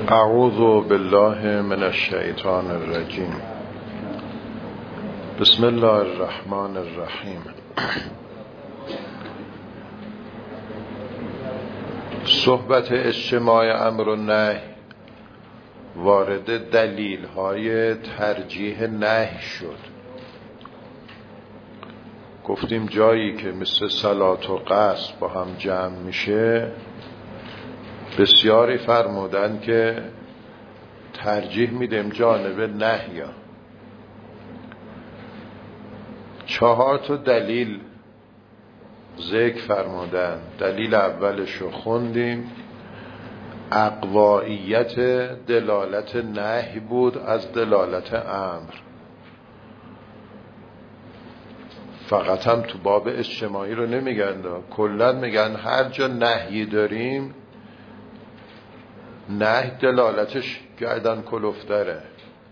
اعوذ بالله من الشیطان الرجیم. بسم الله الرحمن الرحیم. صحبت اجتماع امر و نهی وارد دلیل های ترجیح نهی شد. گفتیم جایی که مثل صلات و قصد با هم جمع میشه، بسیاری فرمودن که ترجیح میدیم جانب نهی. 4 دلیل ذکر فرمودن. دلیل اولشو خوندیم، اقواییت دلالت نهی بود از دلالت امر. فقط هم تو باب اجتماعی رو نمیگن، کلن میگن هر جا نهی داریم نهی دلالتش گردن کلفتره،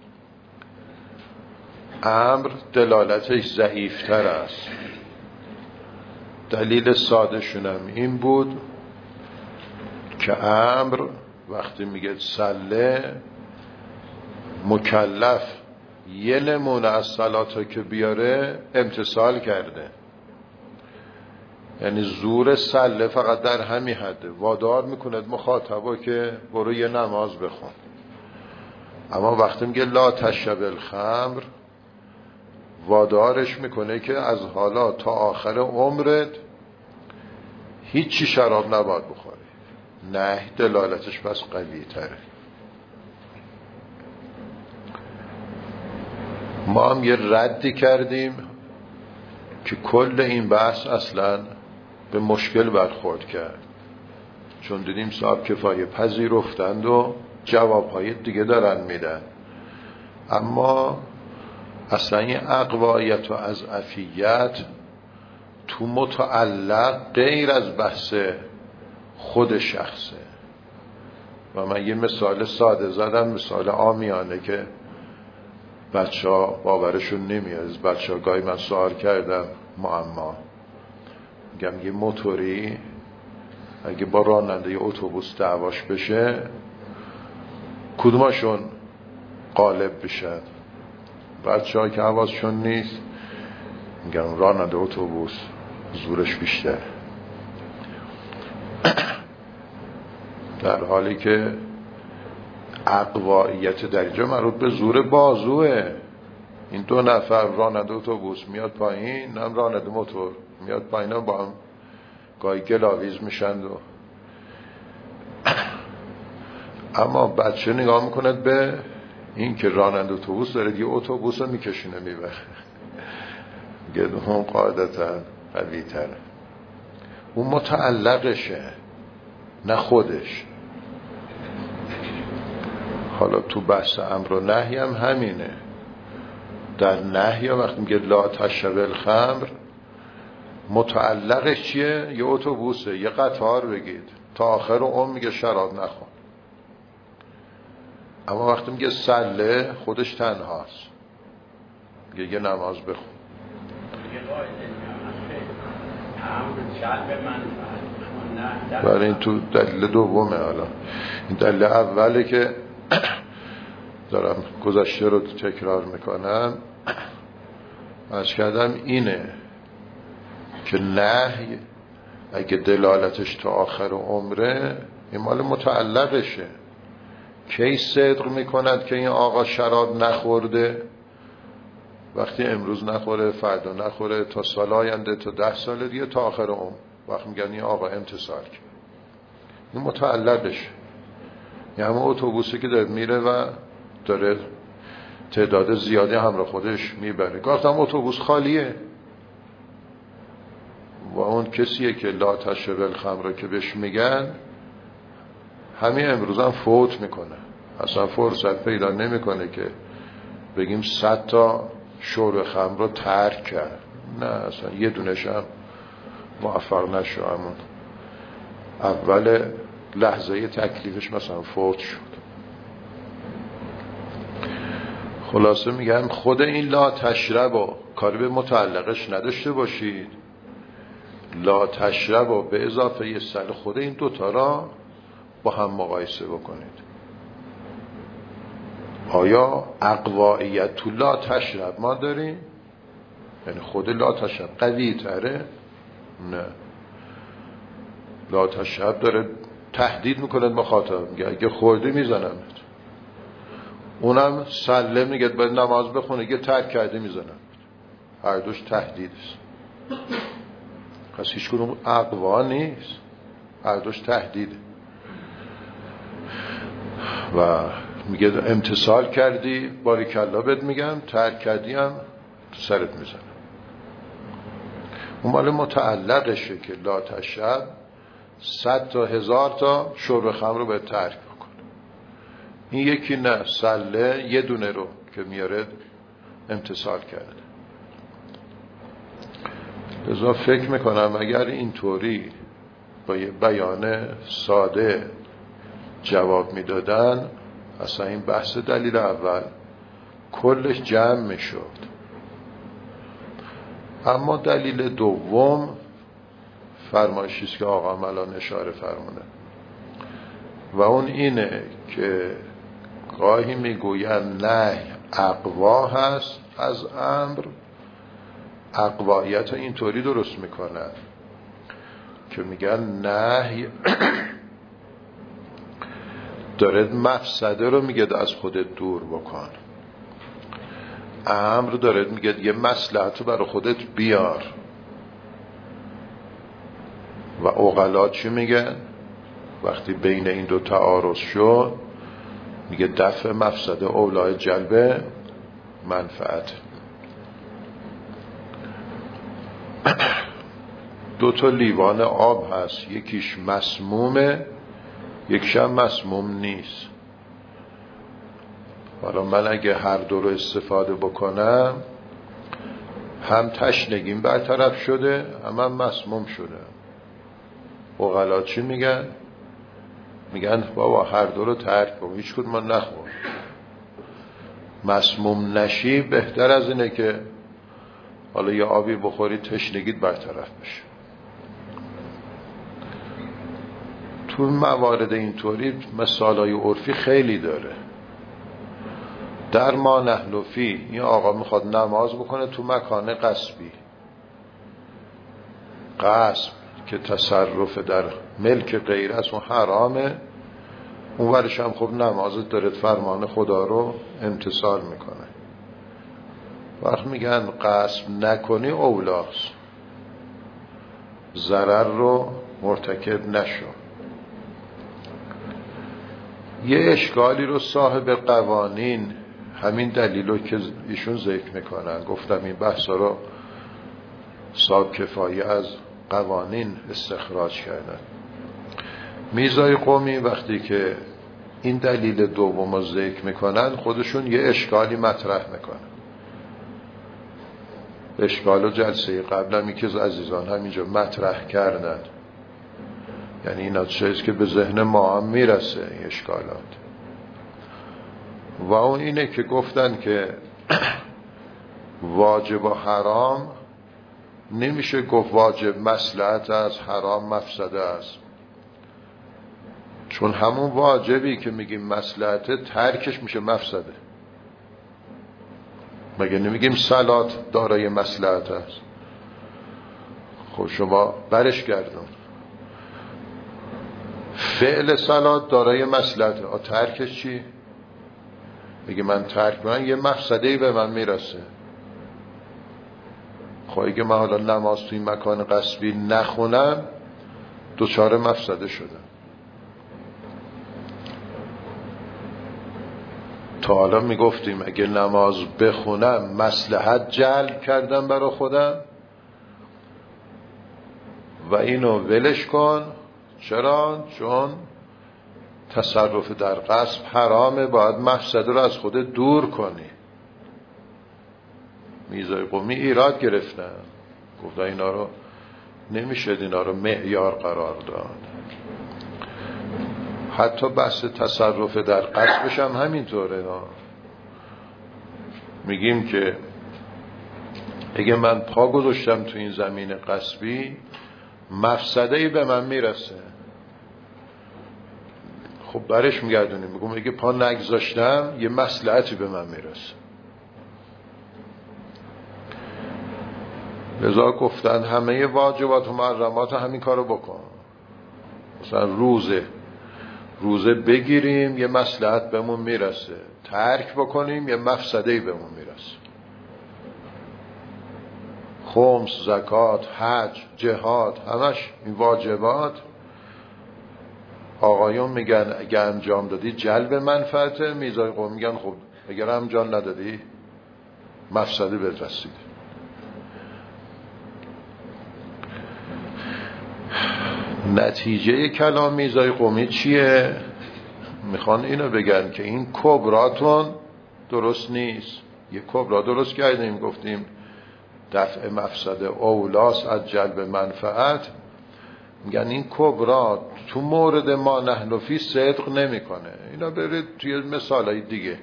امر دلالتش ضعیفتر است. دلیل ساده شونم این بود که امر وقتی میگه سله، مکلف یه نمونه از صلاتا که بیاره امتثال کرده، یعنی زور سله فقط در همین حده، وادار میکند مخاطبا که برو یه نماز بخون. اما وقتی میگه لا تشرب الخمر، وادارش میکنه که از حالا تا آخر عمرت هیچی شراب نباید بخوری. نهی دلالتش پس قوی تره. ما هم یه ردی کردیم که کل این بحث اصلا به مشکل برخورد کرد، چون دیدیم صاحب کفایه پذیرفتند و جوابهای دیگه دارن میدن. اما اصلا این اقوایت و اضعفیت تو متعلق غیر از بحث خود شخصه. و من یه مثال ساده زدم، مثال عامیانه که بچه ها باورشون نمیاد. بچه ها گاهی من سوال کردم معما، میگم یه موتوری اگه با راننده یه اتوبوس دعواش بشه کدومشون غالب بشن؟ بچه ها که حواسشون نیست میگم راننده اتوبوس، زورش بیشتر. در حالی که اقواییت در اینجا مربوط به زور بازوه. این 2 نفر راننده اتوبوس میاد پایین، هم راننده موتور میاد پایین، هم با هم گاهی گلاویز میشند. اما بچه نگاه میکند به این که راننده اتوبوس داره یه اتوبوس رو میکشونه میبره، گدون قاعدتا قوی تره. اون متعلقشه نه خودش. حالا تو بحث امر و نهی هم همینه. در نهی وقتی میگه لا تشرب الخمر، متعلقش چیه؟ یه اتوبوسه، یه قطار بگید تا آخر عمر میگه شراب نخور. اما وقتی میگه سله، خودش تنهاست، میگه یه نماز بخون. برای این تو دلیل دومه. حالا این دلیل اوله که دارم گذشته رو تکرار میکنم، عرض کردم اینه که نهی اگه دلالتش تا آخر عمره، این مال متعلقشه. کی صدق میکند که این آقا شراب نخورده؟ وقتی امروز نخوره، فردا نخوره، تا سال آینده، تا 10 سال دیگه، تا آخر عمر. وقتی میگن این آقا امتثال کرد، این متعلقشه. یعنی همون اتوبوسی که داره میره و داره تعداد زیادی همراه خودش میبره، گفتم اتوبوس خالیه و اون کسیه که لا تشرب الخمر که بهش میگن همین امروز هم فوت میکنه. اصلا فرصت پیدا نمیکنه که بگیم 100 تا شرب خمر رو ترک کرد. نه، اصلا یه دونش هم موفق نشو. همون اول لحظه تکلیفش مثلا فوت شد. خلاصه میگم خود این لا تشرب و کاری به متعلقش نداشته باشید. لا تشرب و به اضافه یه سل خود این 2 تا را با هم مقایسه بکنید. آیا اقوائیت تو لا تشرب ما داریم؟ یعنی خود لا تشرب قوی تره؟ نه، لا تشرب داره تهدید میکنه مخاطب، میگه اگه خوردی میزنم. اونم سله میگه باید نماز بخونه، اگه ترک کردی میزنم. هر دوش تهدید است. پس هیچ کدوم اقوا نیست، هر دوش تهدیده. و میگه امتثال کردی باریکلا بهت میگم، ترک کردی هم تو سرت میزنم. اون مال متعلقشه که لا تشرب 100 تا 1000 تا شرب خمر رو به ترک بکنه. این یکی نه، سله یه دونه رو که میاره امتثال کرده. لذا فکر میکنم اگر اینطوری با یه بیان ساده جواب میدادن، اصلا این بحث دلیل اول کلش جمع میشد. اما دلیل دوم فرمایشیست که آقا الان اشاره فرمونه و اون اینه که گاهی میگوین نهی اقوا هست از امر. اقوایت اینطوری درست میکنن که میگن نهی داره مفسده رو میگه از خودت دور بکن، امر داره میگه یه مصلحت رو برای خودت بیار. و عقلا چی میگن؟ وقتی بین این دو تعارض شد میگه دفع مفسده اولای جلب منفعت. دو تا لیوان آب هست، یکیش مسمومه یکیش هم مسموم نیست. حالا من اگه هر دو رو استفاده بکنم، هم تشنگیم برطرف شده هم مسموم شده. عقلا چی میگن؟ میگن بابا هر دو رو ترک کن، هیچ کدوم نخور. مسموم نشی بهتر از اینه که حالا یه آبی بخوری تشنگیت برطرف بشه. تو موارد اینطوری مثالای عرفی خیلی داره. در ما نحن فی، این آقا میخواد نماز بکنه تو مکان غصبی. غصب که تصرف در ملک غیر است و حرامه، اون ورش هم خب نمازت داره فرمان خدا رو امتثال میکنه. وقت میگن غصب نکنی اولاست، ضرر رو مرتکب نشو. یه اشکالی رو صاحب قوانین همین دلیلو که ایشون ذکر میکنن، گفتم این بحثا رو صاحب کفایه از قوانین استخراج کردن. میرزای قمی وقتی که این دلیل دوم رو ذکر میکنن، خودشون یه اشکالی مطرح میکنن. اشکالو جلسه قبل که عزیزان همینجا مطرح کردن، یعنی اینا چیزی که به ذهن ما هم میرسه این اشکالات. و اون اینه که گفتن که واجب و حرام نمیشه گفت واجب مصلحت از حرام مفسده است، چون همون واجبی که میگیم مصلحت ترکش میشه مفسده. مگه نمیگیم صلات دارای مصلحت است؟ خب شما برش گردون، فعل صلات دارای مصلحت، ترکش چی؟ میگه من ترک من یه مفسده‌ای به من میرسه. خب اگه من حالا نماز توی مکان غصبی نخونم، دوچار مفسده شدم. تا حالا میگفتیم اگه نماز بخونم مصلحت جلب کردم برای خودم و اینو ولش کن. چرا؟ چون تصرف در غصب حرامه، باید مفسده رو از خودت دور کنی. میرزای قمی ایراد گرفتن، گفتن اینا رو نمیشه اینا رو معیار قرار داد. حتی بحث تصرف در غصبش هم همینطوره. میگیم که اگه من پا گذاشتم تو این زمین غصبی، مفسده‌ای به من میرسه. خب برش میگردونیم، میگم اگه پا نگذاشتم یه مصلحتی به من میرسه. لذا گفتن همه واجبات و محرمات همین کارو بکن. مثلا روزه بگیریم یه مصلحت بهمون میرسه، ترک بکنیم یه مفسده‌ای بهمون میرسه. خمس، زکات، حج، جهاد، همش این واجبات آقایون میگن اگه انجام دادی جلب منفعته، میزای قوم میگن خب اگر انجام ندادی مفسده بهت رسیده. نتیجه کلام میزای قومی چیه؟ میخوان اینو بگن که این کبراتون درست نیست. یه کبرا درست کردیم، گفتیم دفع مفسده اولاس از جلب منفعت. میگن این کبرا تو مورد ما نحن فی صدق نمیکنه. اینا برید توی مثالای دیگه،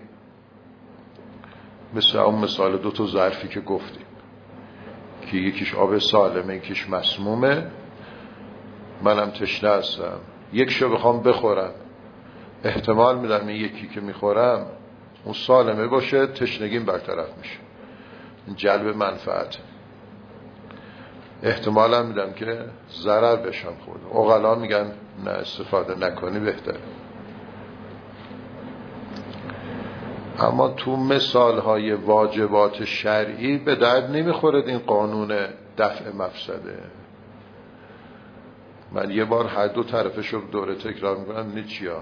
مثل اون مثال 2 ظرفی که گفتیم که یکیش آب سالمه یکیش مسمومه. منم تشنه هستم، یکشو بخوام بخورم، احتمال میدم این یکی که میخورم اون سالمه باشه، تشنگیم برطرف میشه، جلب منفعت. احتمالم میدم که ضرر بشم خورد. عقلا میگن نه، استفاده نکنی بهتره. اما تو مثالهای واجبات شرعی به درد نمیخورد این قانون دفع مفسده. من یه بار هر دو طرفش رو دوره تکرار میکنم. چیا؟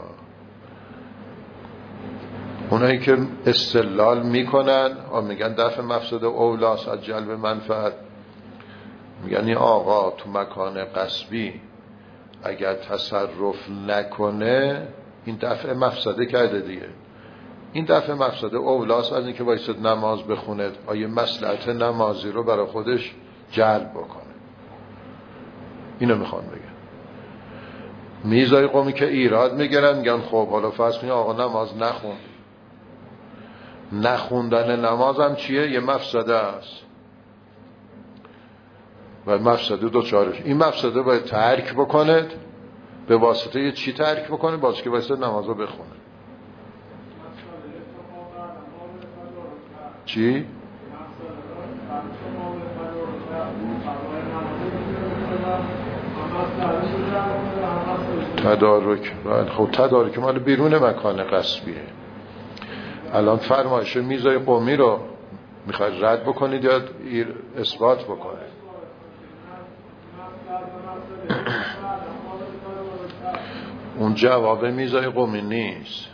اونایی که استدلال میکنن و میگن دفع مفسده اولاس از جلب منفعت، میگن این آقا تو مکان غصبی اگر تصرف نکنه این دفع مفسده کرده دیگه. این دفع مفسده اولاس از اینکه وایساد نماز بخونه، آیه مصلحت نمازی رو برای خودش جلب بکنه. اینو میخوان بگن. میزای قومی که ایراد میگیرن، میگن خب حالا فرض کنید آقا نماز نخون، نخوندن نماز هم چیه؟ یه مفسده است و مفسده دوچارش. این مفسده باید ترک بکنه. به واسطه یه چی ترک بکنه؟ واسه که واسه نماز رو بخونه. چی؟ تدارک. خب تدارک مال بیرون مکان غصبیه. الان فرمایش میزای قومی رو میخواید رد بکنید یا اثبات بکنید؟ اون جواب میزای قومی نیست.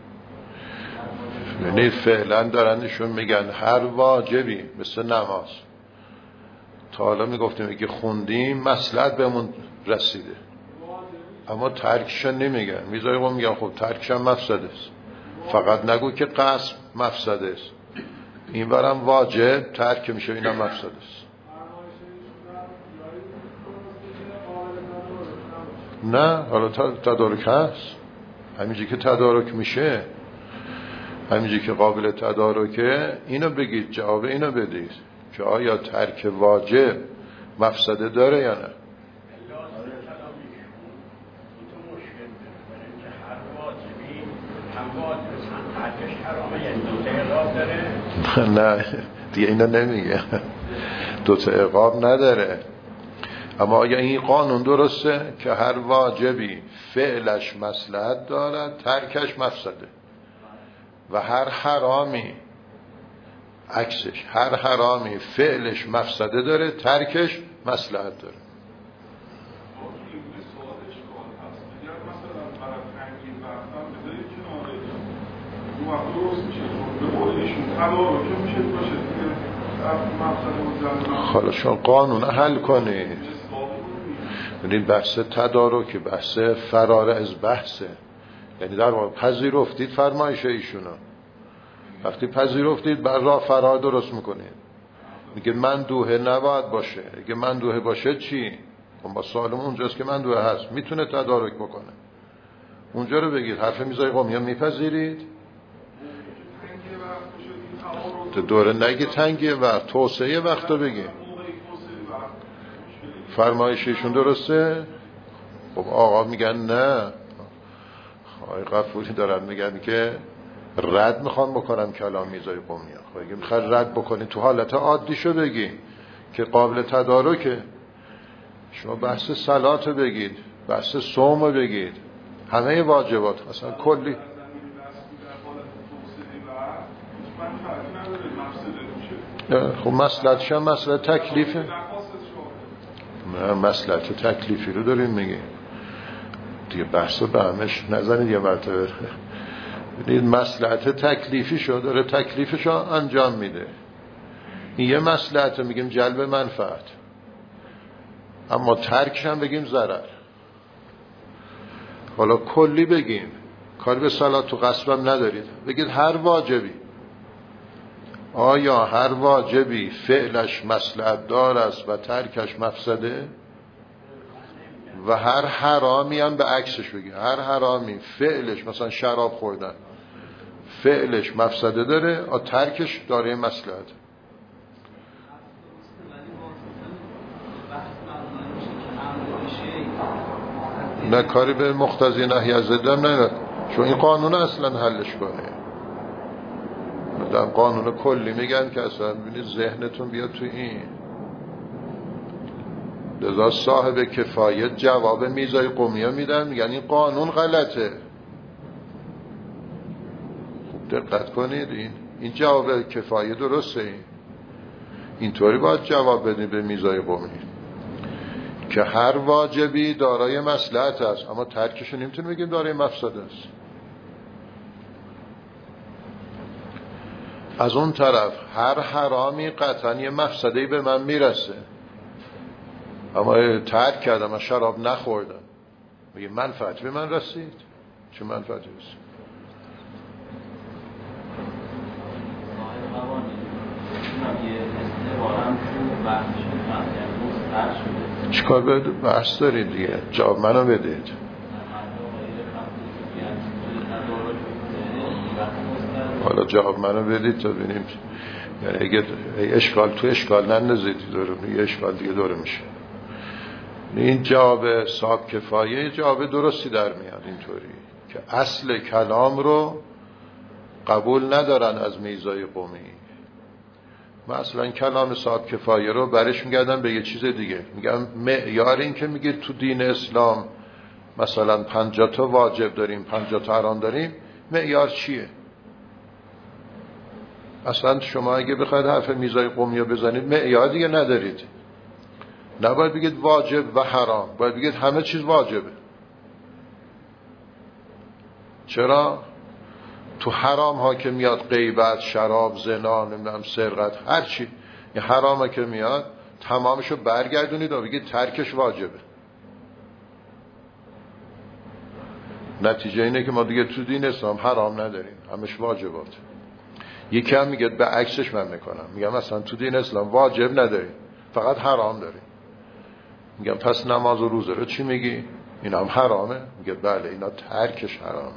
یعنی فعلا دارنشون میگن هر واجبی مثل نماز، تا حالا میگفتیم که خوندیم مصلحت بهمون رسیده، اما ترکشن نمیگن. میزای قوم میگن خب ترکشن مفسده است، فقط نگو که قصد مفسده است. این برم واجب ترک میشه، اینم مفسده است. نه، حالا تدارک هست. همینجی که تدارک میشه، همینجی که قابل تدارکه، اینو بگید، جواب اینو بدید که آیا ترک واجب مفسده داره یا نه. نه دیگه اینا نمیگه، دوتا عقاب نداره. اما آیا این قانون درسته که هر واجبی فعلش مصلحت دارد، ترکش مفسده، و هر حرامی عکسش، هر حرامی فعلش مفسده داره، ترکش مصلحت داره. حالا شما قانون حل کنید. ببینید بحث تدارک بحث فرار از بحثه. یعنی در واقع پذیرفتید فرمایش ایشونو، وقتی پذیرفتید بر راه فرار درست میکنید. میگه مندوحه نباید باشه. اگه مندوحه باشه چی؟ با سوالم اونجاست که مندوحه هست، میتونه تدارک بکنه. اونجا رو بگید. حرف میزای قومیان میپذیرید؟ دوره نگی تنگیه وقت، توسعه وقت رو بگی. فرمایششون درسته؟ خب آقا میگن نه. آقای غفوری دارن میگن که رد میخوام بکنم کلام میرزای قمی. خب اگه میخواد رد بکنی تو حالت عادیشو بگی که قابل تدارکه. شما بحث صلات بگید، بحث صوم بگید، همه واجبات اصلا کلی. خب مسئلتش هم مسئله تکلیفه. نه مسئلت تکلیفی رو داریم میگیم دیگه، بحث به همش نزنید یه مرتبه. ببینید مسئلت تکلیفی شو داره تکلیفشو انجام میده. این یه مسئلت میگیم جلب منفعت، اما ترکش هم بگیم ضرر. حالا کلی بگیم کاری به صلات و قصبم ندارید، بگید هر واجبی، آیا هر واجبی فعلش مصلحت دار است و ترکش مفسده؟ و هر حرامی هم به عکسش بگید، هر حرامی فعلش مثلا شراب خوردن فعلش مفسده داره، ترکش داره مصلحت. نه کاری به مقتضی نهی از ضد هم نداره، چون این قانون اصلا حلش کنه. در قانون کلی میگن که اصلا ببینید ذهنتون بیاد تو این. لذا صاحب کفایت جواب میرزای قمی میدن، میگن این قانون غلطه. خوب دقت کنید، این جواب کفایت درسته. اینطوری باید جواب بدید به میرزای قمی که هر واجبی دارای مصلحت است، اما ترکش رو نمیتونیم بگیم دارای مفسده است. از اون طرف هر حرامی قطعا یه مفسده‌ای به من میرسه، اما ترک کردم، من شراب نخوردم، میگه منفعتی به من رسید. چه منفعتی رسید؟ چیکار باید بحث دارید دیگه؟ جواب منو بدید. حالا جواب منو بدید تا ببینیم. یعنی اگه اشکال تو اشکال نندازید یه اشکال دیگه داره میشه. این جواب صاحب کفایه جواب درستی در میاد، اینطوری که اصل کلام رو قبول ندارن از میرزای قمی. مثلا کلام صاحب کفایه رو برش میگردن به یه چیز دیگه، میگم معیار این که میگه تو دین اسلام مثلا 50 تا واجب داریم 50 تا حرام داریم، معیار چیه؟ اصلا شما اگه بخواید حرف میرزای قمی رو بزنید معیار دیگه ندارید. نباید بگید واجب و حرام، باید بگید همه چیز واجبه. چرا؟ تو حرام ها که میاد غیبت، شراب، زنا، نمیدونم سرقت، هر چی این حرام ها که میاد تمامشو برگردونید و بگید ترکش واجبه. نتیجه اینه که ما دیگه تو دین اسلام حرام نداریم، همش واجبات. یکی هم میگه به عکسش من میکنم، میگم مثلا تو دین اسلام واجب نداریم فقط حرام داریم. میگم پس نماز و روزه رو چی میگی؟ اینا هم حرامه؟ میگه بله اینا ترکش حرام.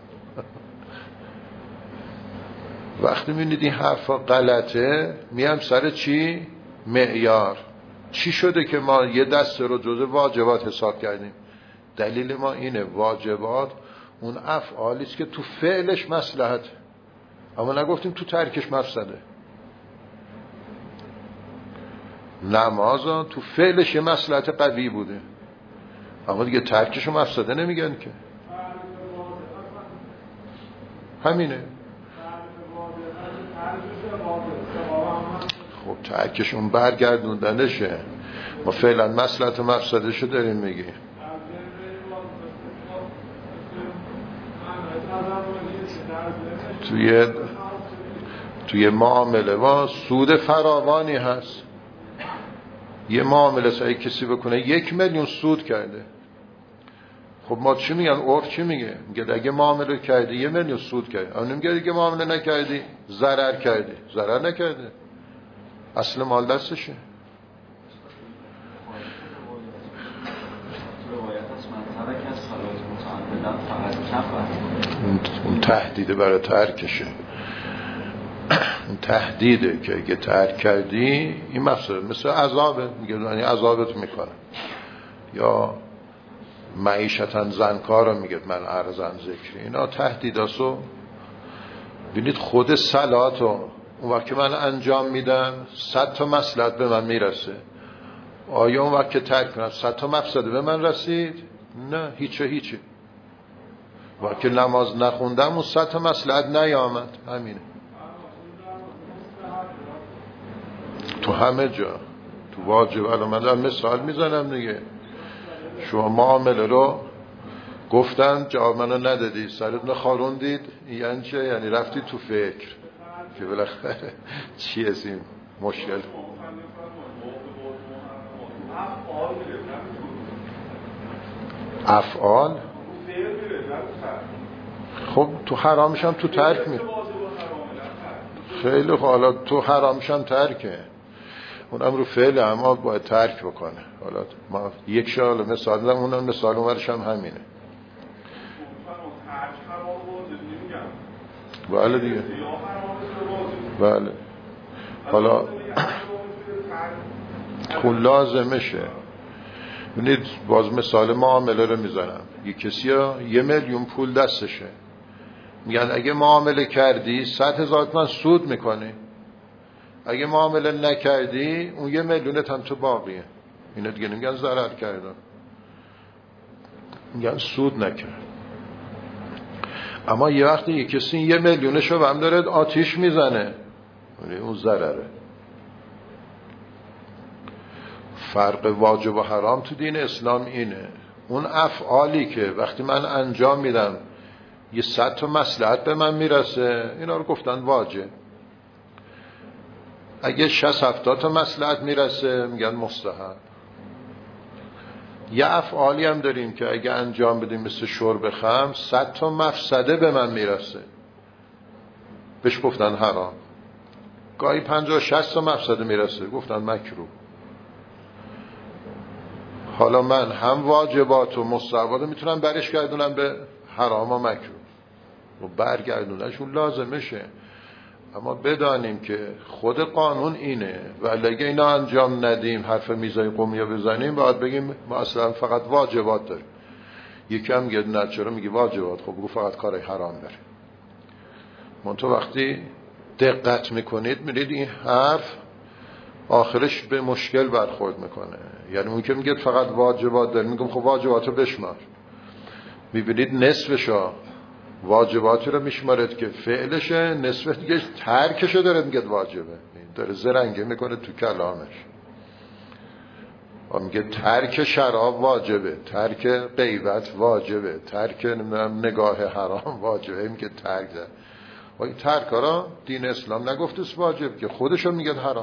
وقتی میبینید این حرفا غلطه، میام سر چی؟ معیار. چی شده که ما یه دسته رو جزء واجبات حساب کردیم؟ دلیل ما اینه واجبات اون افعالی است که تو فعلش مصلحت، اما نگفتیم تو ترکش مفسده. نماز تو فعلش یه مصلحت قوی بوده، اما دیگه ترکش و مفسده نمیگن که. همینه. خب ترکشون برگردوندنشه، ما فعلا مصلحت و مفسدهشو داریم میگیم. توی معامله ما سود فراوانی هست. یه معامله سعی کسی بکنه 1 میلیون سود کرده، خب ما چی میگن؟ عرف چی میگه؟ میگه اگه معامله کردی 1 میلیون سود کردی، اما نمیگه اگه معامله نکردی ضرر کردی. ضرر نکرده، اصل مال دستشه. اون تهدیده برای ترکشه. اون تهدیده که اگه ترک کردی این مثل عذابه، میگه یعنی عذابت میکنه. یا معیشتن زنکار رو میگه من ارزن ذکری، اینا تهدیداسو ببینید. خود صلاتو اون وقت که من انجام میدم 100 تا مصلحت به من میرسه، آیا اون وقت که ترک کنم 100 تا مفسده به من رسید؟ نه، هیچی. وقت که نماز نخوندم اون 100 تا مصلحت نیامد. همینه تو همه جا، تو واجب. الان من دارم مثال میزنم دیگه. شما معامله رو گفتن جواب منو ندادی، سرتون خاروندید، یعنی چه؟ یعنی رفتی تو فکر که بالاخره چی هستیم مشکل. افعال خب تو حرامش هم تو ترک می خیلی. حالا تو حرامش هم ترکه، اونم رو فعل اما باید ترک بکنه. حالا ما یک شال مثال میزنم، اونم مثال اونورش هم همینه. بله دیگه، بله. حالا خود لازمشه. ببینید باز مثال معامله رو میزنم. یک کسی ها 1 میلیون پول دستشه، میگن اگه معامله کردی 100,000 تومان سود میکنی، اگه معامله نکردی اون 1 میلیونت هم تو باقیه. اینا دیگه نمیگن ضرر کردن، میگن سود نکرد. اما یه وقتی یک کسی 1 میلیونشو هم داره آتیش میزنه، اون ضرره. فرق واجب و حرام تو دین اسلام اینه. اون افعالی که وقتی من انجام میدم یه 100 تا مصلحت به من میرسه، اینا رو گفتن واجب. اگه 60-70 تا مصلحت میرسه میگن مستحب. یه افعالی هم داریم که اگه انجام بدیم مثل شرب خمر 100 تا مفسده به من میرسه، بهش گفتن حرام. گاهی 50-60 تا مفسده میرسه، گفتن مکروه. حالا من هم واجبات و مستحبات میتونم برش گردونم به حرام و مکروه و برگردونشون لازمشه. اما بدانیم که خود قانون اینه و اگه اینا انجام ندیم حرف میزای قومی بزنیم باید بگیم ما اصلا فقط واجبات داریم. یکم میگه نه چرا میگه واجبات؟ خب بگو فقط کار حرام داره. منتها وقتی دقت میکنید میرید این حرف آخرش به مشکل برخورد میکنه. یعنی اون که میگه فقط واجبات داره، میگم خب واجباتو بشمار، میبینید نصفشو واجباتی رو میشمارد که فعلشه، نصف دیگه ترکشو داره میگه واجبه. داره زرنگی میکنه تو کلامش و میگه ترک شراب واجبه، ترک غیبت واجبه، ترک نگاه حرام واجبه. میگه ترک ده و این ترک ها دین اسلام نگفته است واجب، که خودشون میگه حرام.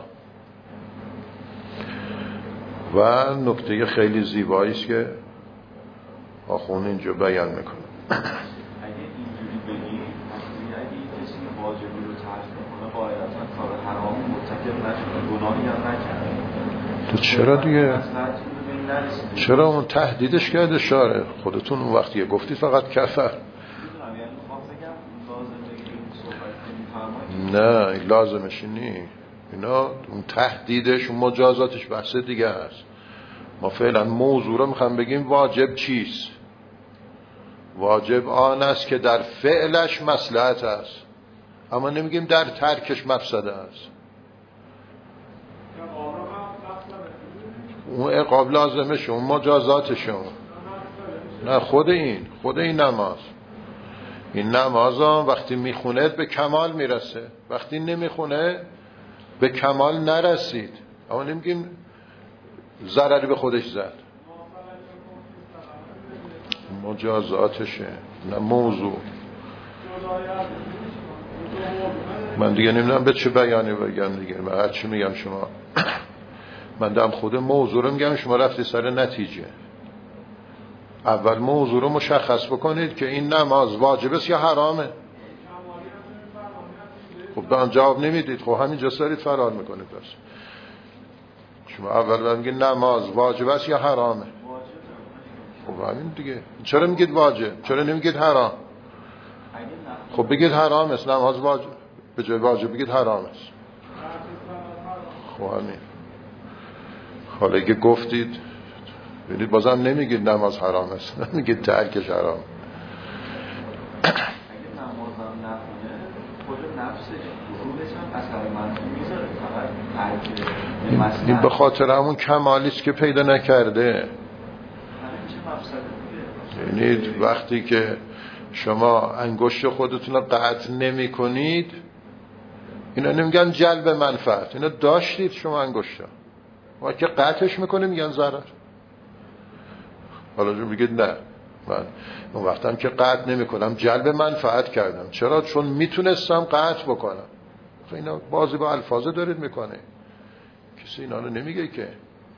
و نکته خیلی زیبایی است که آخون اینجا بیان میکنه. اگه اینجوری بگی اگه کسی واجبی رو ترک میکنه قاعدتا کار حرام مرتکب نشده، گناهی هم نکرده. تو چرا دیگه؟ چرا اون تهدیدش کرده شاره؟ خودتون اون وقتی گفتید فقط کفر. نه این لازمش نی. اینا اون تهدیدش اون مجازاتش بحث دیگه هست. ما فعلا موضوع رو میخوام بگیم واجب چیست. واجب آن است که در فعلش مصلحت است، اما نمیگیم در ترکش مفسده است. اون عقاب لازمشه، اون مجازاتشه. نه خود این نماز، این نماز وقتی میخونه به کمال میرسه، وقتی نمیخونه به کمال نرسید. اما نمیگیم ضرری به خودش زد، مجازاتشه نه موضوع. من دیگه نمیدونم به چه بیانی بگم دیگه. من هر چی میگم شما من دارم خود موضوع رو میگم، شما رفتی سر نتیجه. اول موضوع رو مشخص بکنید که این نماز واجب است یا حرامه. خب به آن جواب نمیدید، خب همینجا سرید فرار میکنید. بس شما اول بگید نماز واجب است یا حرامه. خب همین دیگه. چرا میگید واجب؟ چرا نمیگید حرام؟ خب بگید حرام است، نماز واجب، به جای واجب بگید حرام است. خب همین. حالا اگه گفتید ببینید بازم نمیگید نماز حرام است، نمیگید ترکش حرام. اگه نمازم نخونه خود نفسش روحش هم اثر منفی میذاره، فقط ترک این به خاطر همون کمالی است که پیدا نکرده. یعنی وقتی که شما انگشت خودتون رو قطع نمی کنید، اینا نمیگن جلب منفعت، اینا داشتید شما انگشت و که قطعش میکنه میگن ضرر. حالا جو بگید نه، من اون وقتم که قطع نمی کنم جلب منفعت کردم. چرا؟ چون میتونستم قطع بکنم. اینا بازی با الفاظ دارید میکنه، کسی اینا رو نمیگه که.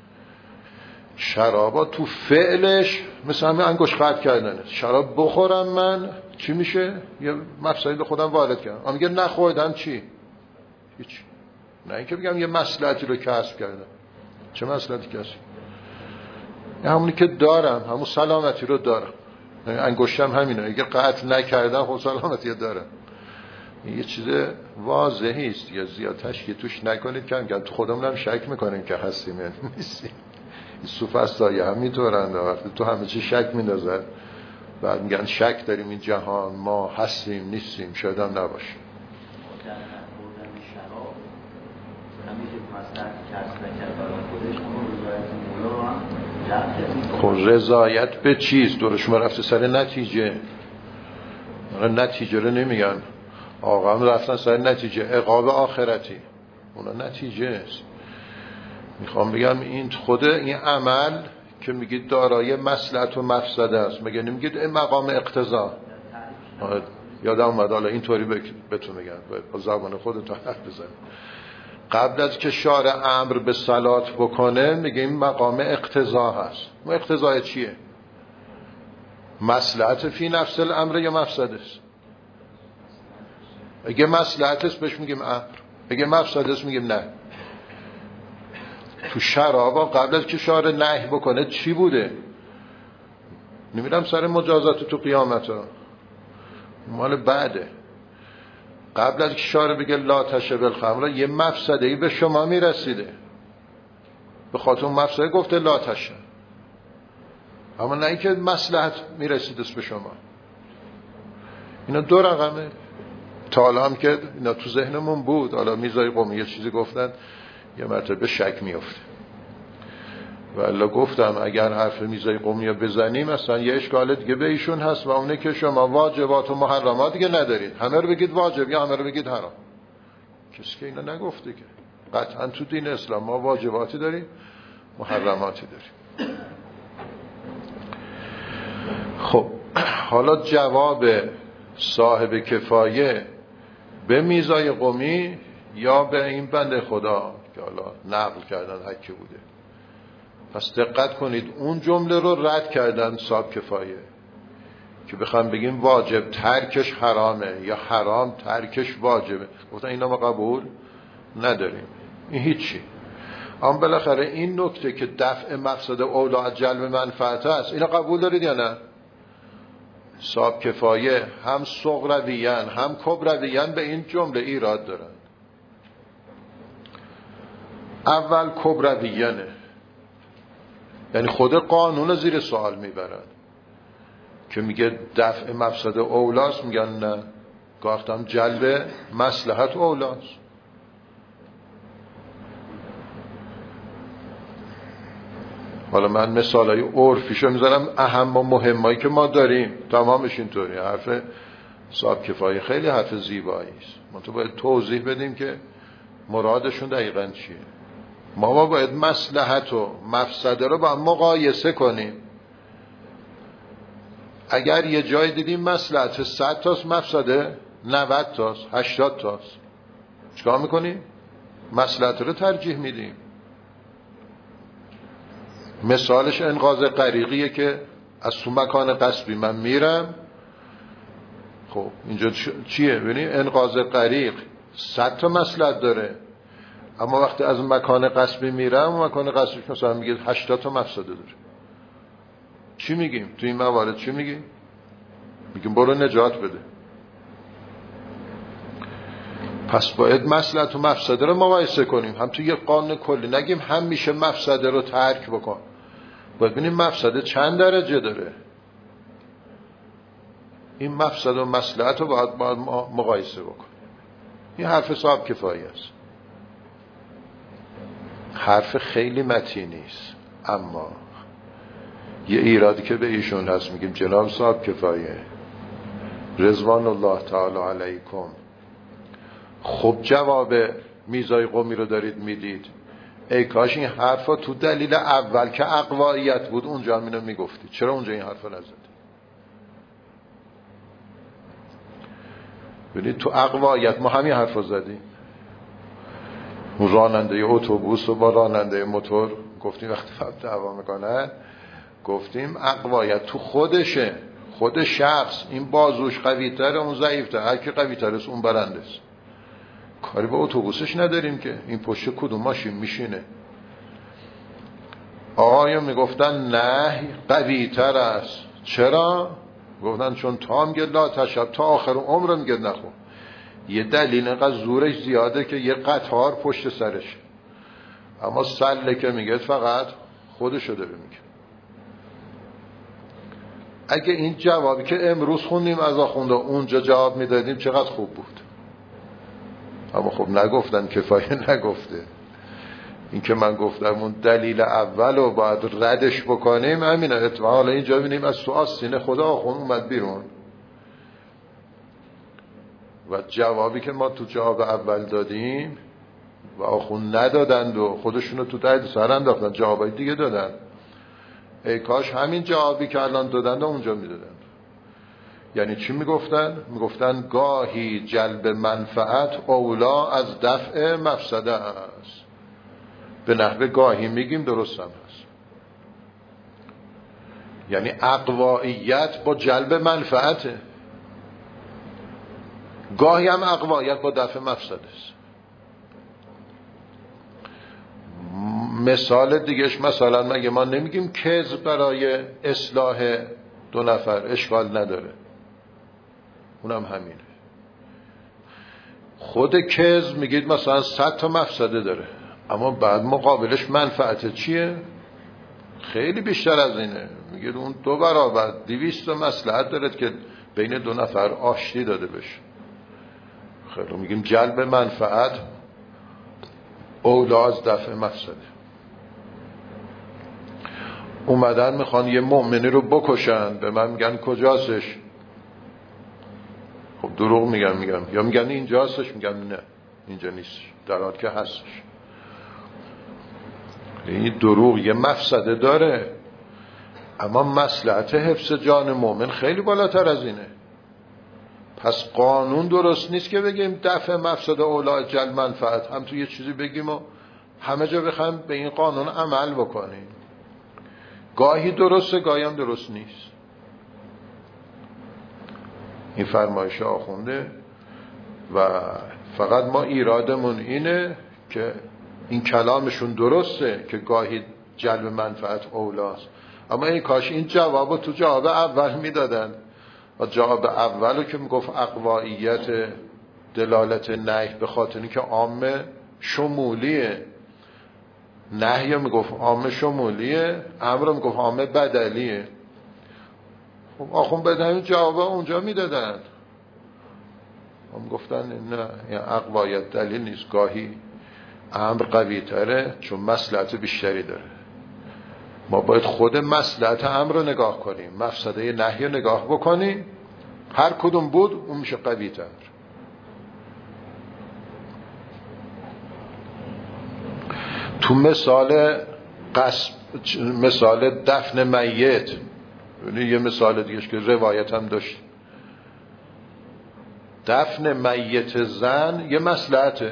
شرابا تو فعلش مثل همه انگشت قطع کردنه. شراب بخورم من چی میشه؟ یه مفسدی به خودم وارد کردم. اما میگه نخوردم چی؟ هیچ. نه اینکه بگم یه مصلحتی رو کسب کردم. چه مصلحتی کسب؟ همونی که دارم، همون سلامتی رو دارم. انگشتم همینه، اگه قطع نکردم خب سلامتی دارم. یه چیز واضحی است، یا زیاد تشکیل توش نکنید که میگن تو خودمون هم شک میکنیم که هستیم یا نیستیم. سوفسطایی هم میتورند وقتی تو همه چی شک میندازن، بعد میگن شک داریم این جهان، ما هستیم نیستیم، شاید هم نباشیم. خب رضایت به چیست؟ دور شما رفته سر نتیجه. نتیجه رو نمیگن، آقا هم رفتن سر نتیجه، عقاب آخرتی، اونا نتیجه است. میخوام بگم این خود این عمل که میگید دارای مصلحت و مفسده است، مگه نمیگید این مقام اقتضا؟ یادم اومد حالا اینطوری بهتون میگن با زبان خودتون حرف بزنید. قبل از که شارع امر به صلات بکنه میگه این مقام اقتضا هست. اون اقتضای چیه؟ مصلحت فی نفس الامر یا مفسده است؟ اگه مصلحت است بهش میگیم امر، اگه مفسده است میگیم نه. تو شرابا قبل از که شارع نهی بکنه چی بوده؟ نمیدونم سر مجازات تو قیامت ها مال بعده. قبل از که شارع بگه لا تشرب الخمر یه مفسده‌ای به شما میرسیده، به خاطر اون مفسده گفته لا تشرب، اما نه اینکه مصلحت میرسیده به شما. اینا دو رقمه. تا حالا هم که اینا تو ذهنمون بود، حالا میرزای قمی یه چیزی گفتن یه مرتبه شک میفته. والا گفتم اگر حرف میرزای قمی بزنیم مثلا یه اشکال دیگه به ایشون هست و اونه که شما واجبات و محرمات دیگه ندارید، همه رو بگید واجب یا همه رو بگید حرام. کسی که اینا نگفته که. قطعا تو دین اسلام ما واجباتی داریم، محرماتی داریم. خب حالا جواب صاحب کفایه به میرزای قمی یا به این بنده خدا که حالا نقل کردن حکی بوده، پس دقت کنید اون جمله رو رد کردن صاحب کفایه که بخوام بگیم واجب ترکش حرامه یا حرام ترکش واجبه، گفتن اینا ما قبول نداریم، این هیچی. اما بالاخره این نکته که دفع مقصد اولا از جلب منفعت است، اینا قبول دارید یا نه؟ صاحب کفایه هم صغرویان هم کبرویان به این جمله ایراد دارن. اول کبرویانه، یعنی خود قانون زیر سوال میبرن که میگه دفع مفسد اولاست، میگن نه، گفتم جلب مصلحت اولاست. حالا من مثالای عرفیشو میذارم، اهم و مهمایی که ما داریم تمامش اینطوری. حرف صاحب کفایه خیلی حرف زیبایی است، ما تو باید توضیح بدیم که مرادشون دقیقاً چیه. ما باید مصلحت و مفسده رو با هم مقایسه کنیم. اگر یه جای دیدیم مصلحت 100 تاست، مفسده 90 تاست، 80 تاست، چیکار میکنیم؟ مصلحت رو ترجیح میدیم. مثالش انقاذ غریقیه که از تو مکان غصبی من میرم. خب اینجا چیه؟ ببینید انقاذ غریق 100 تا مصلحت داره، اما وقتی از مکان غصبی میرم، مکان غصبی مثلا میگه 80 تا مفسده داره. چی میگیم تو این موارد؟ چی میگیم؟ میگیم برو نجات بده. پس باید مصلحت و مفسده رو مقایسه کنیم، هم تو یک قانون کلی نگیم هم میشه مفسده رو ترک بکن، باید ببینیم مفسده چند درجه داره. این مفسد و مصلحت رو باید مقایسه بکن. این حرف صاحب کفایی است، حرف خیلی متینی است، اما یه ایرادی که به ایشون هست میگیم جناب صاحب کفایه رضوان الله تعالی علیکم، خب جواب میرزای قمی رو دارید میدید، ای کاش این حرفا تو دلیل اول که اقواییت بود اونجا هم اینو میگفتید، چرا اونجا این حرفا نزدید؟ ببینید تو اقواییت ما همین حرفا زدیم. راننده اتوبوس و با راننده موتور گفتیم وقتی دعوا میکنه، گفتیم اقوایت تو خودشه، خود شخص، این بازوش قوی‌تره اون ضعیف‌تره، هر کی قوی‌تره است اون برنده است. کاری با اتوبوسش نداریم که این پشت کدوم ماشین میشینه. آقایون میگفتن نه قوی‌تر است. چرا؟ گفتن چون تا میگه لا تشب تا آخر عمر میگه نخو. یه دلیل اینقدر زورش زیاده که یه قطار پشت سرش، اما سله که میگه فقط خودشو داره میگه. اگه این جوابی که امروز خوندیم از آخونده اونجا جواب میدادیم چقدر خوب بود. اما خب نگفتن، کفایه نگفته. این که من گفتم اون دلیل اول رو باید ردش بکنیم همینه. اتفاقا حالا اینجا بینیم از تو آستین خدا آخون اومد بیرون و جوابی که ما تو جواب اول دادیم و آخون ندادند و خودشونو تو تایید سر انداختن، جوابای دیگه دادن. ای کاش همین جوابی که الان دادن اونجا میدادن. یعنی چی میگفتن؟ میگفتن گاهی جلب منفعت اولا از دفع مفسده است. به نحوه گاهی میگیم درست هم هست. یعنی اقواییت با جلب منفعته، گاهی هم اقواییت با دفع مفسده است. مثال دیگهش مثلا مگه ما نمیگیم کذب برای اصلاح دو نفر اشکال نداره؟ اونم همینه. خود کذب میگید مثلا 100 تا مفسده داره، اما بعد مقابلش منفعت چیه؟ خیلی بیشتر از اینه. میگید اون 2 برابر 200 تا مصلحت داره که بین 2 نفر آشتی داده بشه. خیلی میگیم جلب منفعت اولا از دفع مفسده. اومدن میخوان یه مؤمنی رو بکشن، به من میگن کجاستش؟ خب دروغ میگم یا میگن اینجاستش، میگم نه اینجا نیستش، در حالی که هستش. این دروغ یه مفسده داره، اما مصلحت حفظ جان مؤمن خیلی بالاتر از اینه. پس قانون درست نیست که بگیم دفع مفسده اولا جلب منفعت، هم تو یه چیزی بگیم و همه جا بخوایم به این قانون عمل بکنیم. گاهی درسته گاهی هم درست نیست. این فرمایش آخونده و فقط ما ایرادمون اینه که این کلامشون درسته که گاهی جلب منفعت اولاست، اما این کاش این جوابو تو جواب اول میدادن و جواب اولو که میگفت اقواییت دلالت نهی به خاطر اینکه عامه شمولیه، نهی میگفت عامه شمولیه، امر میگفت عامه بدلیه. خب آخون به همین جوابا اونجا میدادن. هم گفتن نه این اقوایت دلیل نیست، گاهی امر قوی تره چون مصلحت بیشتری داره. ما باید خود مصلحت امر رو نگاه کنیم، مفسده نهی رو نگاه بکنیم، هر کدوم بود اون میشه قوی تر. تو مثال دفن میت، یه مثال دیگهش که روایت هم داشت، دفن میت زن یه مصلحته،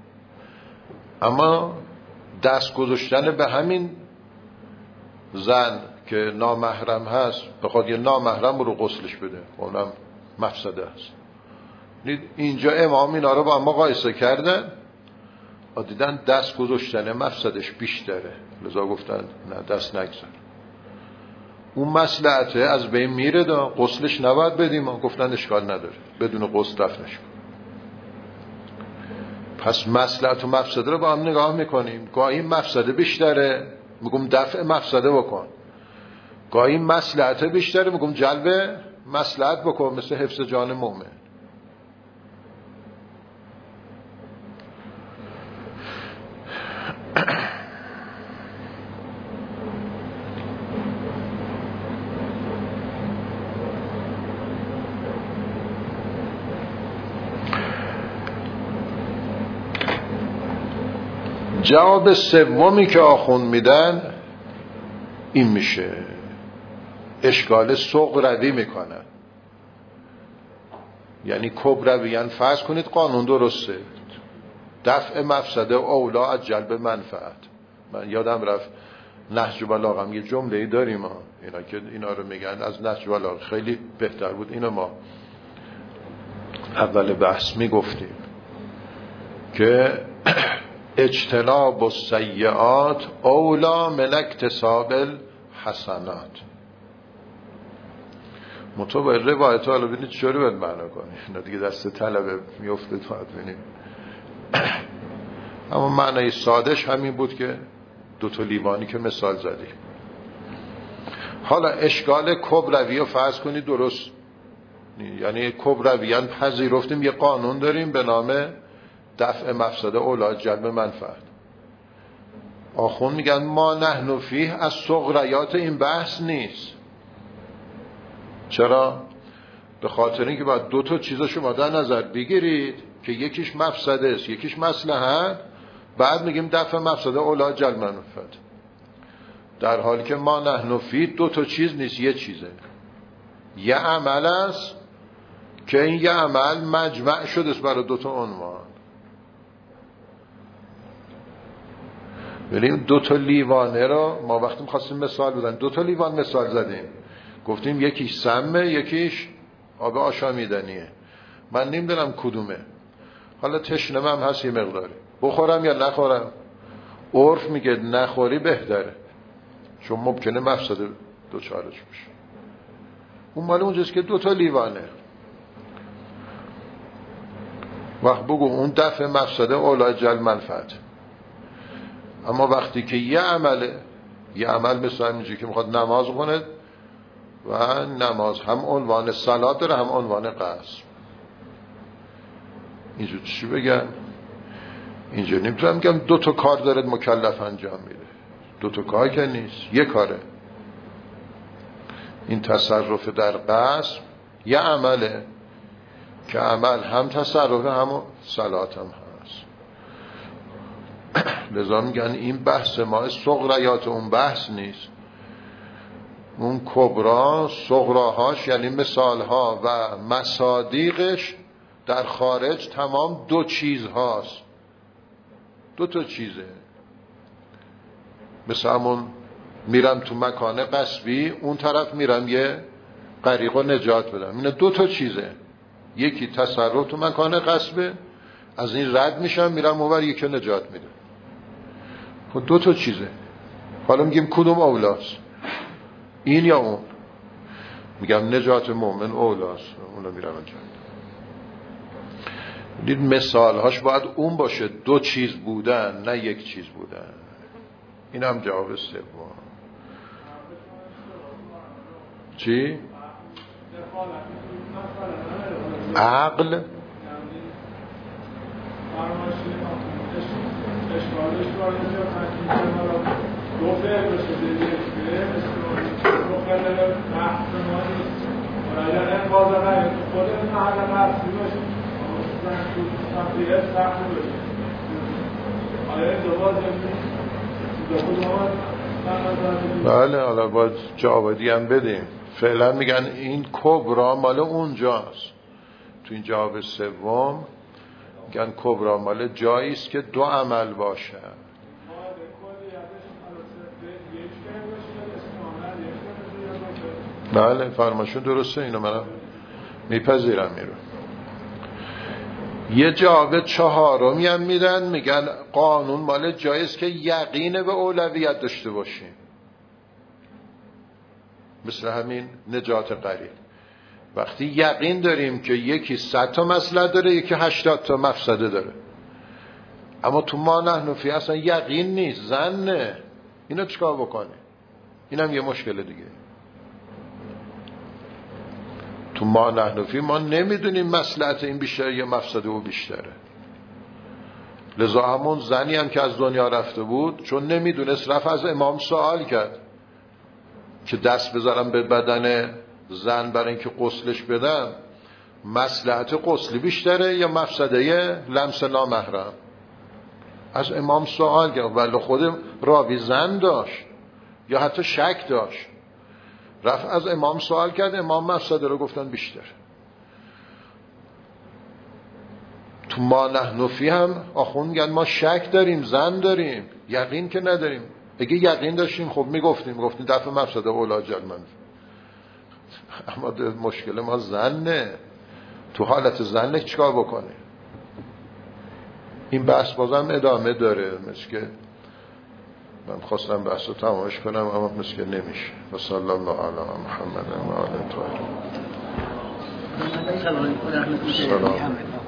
اما دست گذاشتن به همین زن که نامحرم هست بخواد یه نامحرم رو غسلش بده، اونم مفسده هست. اینجا امام اینا رو با هم مقایسه کردن و دیدن دست گذاشتن مفسدش بیشتره، لذا گفتن نه دست نگذار. اون مصلحته از بین میره، غسلش نباید بدیم، گفتن اشکال نداره بدون غسل دفنش کن. پس مصلحت و مفسده رو با هم نگاه میکنیم، گاهی مفسده بیشتره میگم دفع مفسده بکن، گاهی مصلحت بیشتره، میگم جلب مصلحت بکن، مثل حفظ جان مؤمن. جواب سومی که آخوند میدن این میشه، اشکال صغروی میکنن. یعنی کبرویان فرض کنید قانون درسته، دفع مفسده اولا از جلب منفعت. من یادم رفت نهج بلاغه هم یه جمله‌ای داریم اینا که اینا رو میگن از نهج بلاغه خیلی بهتر بود، اینو ما اول بحث میگفتیم که اجتناب السیئات اولا من اکتساب الحسنات. مطابق روایت ها رو ببینید چطوری باید معنا کنید، اینا دیگه دست طلبه میفته تو ببینید. اما معنی سادهش همین بود که دو تا لیوانی که مثال زدیم. حالا اشکال کبروی رو فرض کنید درست، یعنی کبرویان پذیرفتیم یه قانون داریم به نام دفع مفسده اولا جلب منفعت. آخوند میگن ما نحن فیه از صغریات این بحث نیست. چرا؟ به خاطر اینکه باید دو تا چیز شما در نظر بگیرید که یکیش مفسده است یکیش مصلحت، بعد میگیم دفع مفسده اولا جلب منفعت، در حالی که ما نحن فیه دو تا چیز نیست، یه چیزه، یه عمل است که این یه عمل مجمع شده است برای دو تا عنوان. ببینیم دو تا لیوانه رو ما وقتی می‌خواستیم مثال بزنیم، دو تا لیوان مثال زدیم، گفتیم یکیش سمه یکیش آب آشامیدنیه. من نمیدونم کدومه، حالا تشنم هم هست یه مقداری، بخورم یا نخورم؟ عرف میگه نخوری بهتره، چون ممکنه مفسده دوچارش بشه. اون مال اونجاست که دو تا لیوانه. وقت بگو اون دفع مفسده اولای جلب منفعت. اما وقتی که یه عمل مثل همینجوری که میخواد نماز کنه و نماز هم عنوان صلات داره هم عنوان قصد، اینجور چی بگن؟ اینجور نمیتونم بگم دو تا کار داره مکلف انجام میده، دو تا کار که نیست، یه کاره. این تصرف در قصد یه عمله که عمل هم تصرف هم صلات هم هست. لذا میگن این بحث ما صغریات اون بحث نیست. اون کبرا صغراهاش یعنی مثالها و مصادیقش در خارج تمام دو چیز هاست، دو تا چیزه. مثل همون میرم تو مکان غصبی، اون طرف میرم یه غریق رو نجات بدم، اینه دو تا چیزه. یکی تصرف تو مکان غصبه، از این رد میشم میرم اونور یکی نجات میدم. خب دو تا چیزه. حالا میگیم کدوم اولاست، این یا اون؟ میگم نجات مؤمن اولاست، اونو میرم انجام. دید مثالهاش باید اون باشه، دو چیز بودن نه یک چیز بودن. این هم جواب سوم. چی؟ عقل بله، حالا باید جوابی هم بدیم. فعلا میگن این کبرا مال اونجاست. تو این جواب سوم میگن کبرا مال جایی است که دو عمل باشه. بله فرماشون درسته، اینو منم میپذیرم. میرو یه جواب چهارمی هم میدن، میگن قانون مال جایی است که یقین به اولویت داشته باشیم، مثل همین نجات غریق. وقتی یقین داریم که یکی 100 تا مصلحت داره یکی 80 تا مفسده داره، اما تو ما نحن فی اصلا یقین نیست، ظنه، اینو چیکار بکنه؟ اینم یه مشکل دیگه. تو ما نحن فی ما نمیدونیم مصلحت این بیشتره یا مفسده او بیشتره. لذا همون زنی هم که از دنیا رفته بود چون نمیدونست رفت از امام سوال کرد که دست بذارم به بدن زن برای اینکه غسلش بدم، مصلحت غسل بیشتره یا مفسده لمس نامحرم؟ از امام سوال کرد، ولی خود راوی زن داشت یا حتی شک داشت، رفت از امام سوال کرد، امام مفسده رو گفتن بیشتر. تو ما نحن فی هم آخون میگن ما شک داریم، زن داریم، یقین که نداریم. اگه یقین داشتیم خب میگفتیم دفع مفسده اولا جلمند. اما مشکل ما زنه، تو حالت زنه چیکار بکنیم؟ این بحث بازم ادامه داره، مثل که من خواستم بحث رو تمامش کنم اما مثل که نمیشه. و صلی الله علی محمد و آله الطاهرین. سلام.